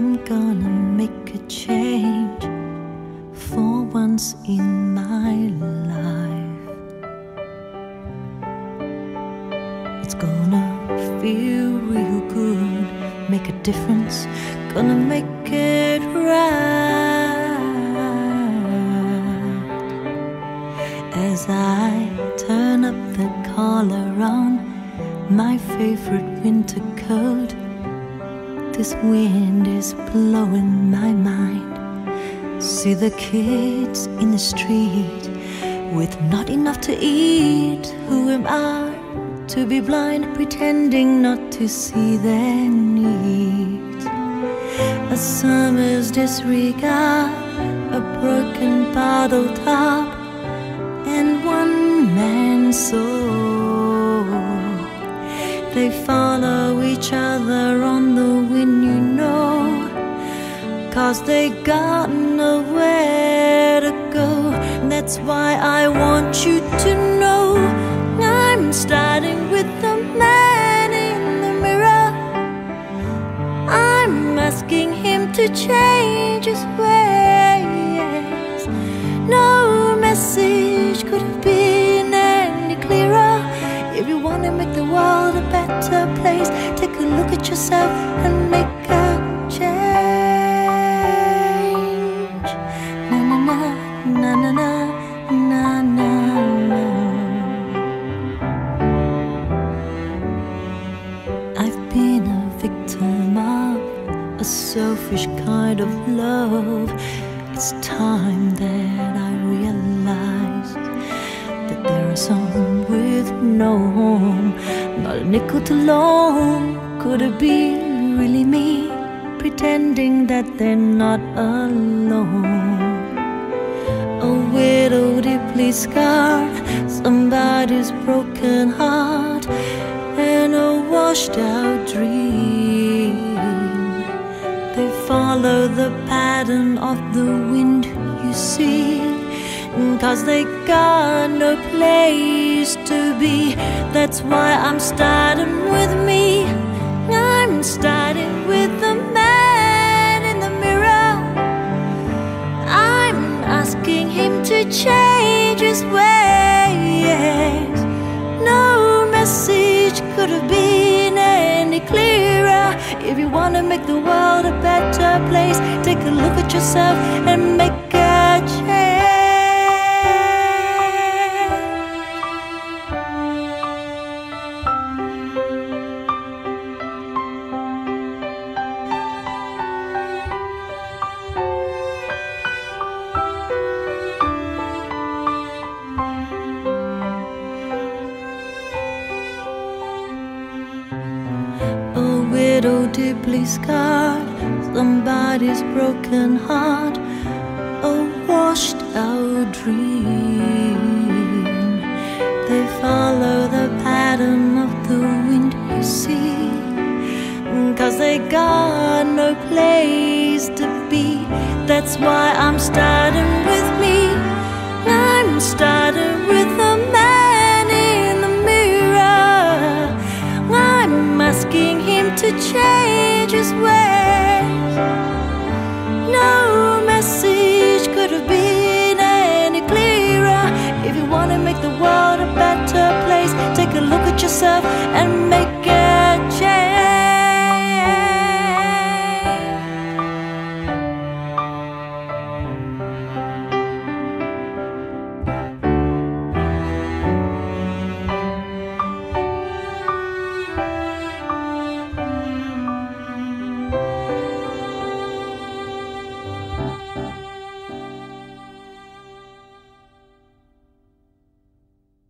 I'm gonna make a change for once in my life. It's gonna feel real good, make a difference, gonna make it right. As I turn up the collar on my favorite winter coat, this wind is blowing my mind. See the kids in the street with not enough to eat. Who am I to be blind, pretending not to see their needs? A summer's disregard, a broken bottle top, and one man's soul. They follow each other on the wind, you know, 'cause they got nowhere to go. That's why I want you to know I'm starting with the man in the mirror. I'm asking him to change his ways. No message could have been any clearer. If you want to make the world a better place, take a look at yourself and make a change. Na na na na na na na na na. I've been a victim of a selfish kind of love. It's time that I realized that there are some with no home, not a nickel to loan. Could it be really me, pretending that they're not alone? A widow deeply scarred, somebody's broken heart, and a washed out dream. They follow the pattern of the wind, you see, 'cause they got no place to be. That's why I'm starting with me. I'm starting with the man in the mirror. I'm asking him to change his ways. No message could have been any clearer. If you want to make the world a better place, take a look at yourself and make a change. Widow deeply scarred, somebody's broken heart, a washed out dream. They follow the pattern of the wind, you see, 'cause they got no place to be. That's why I'm starting with me. I'm starting with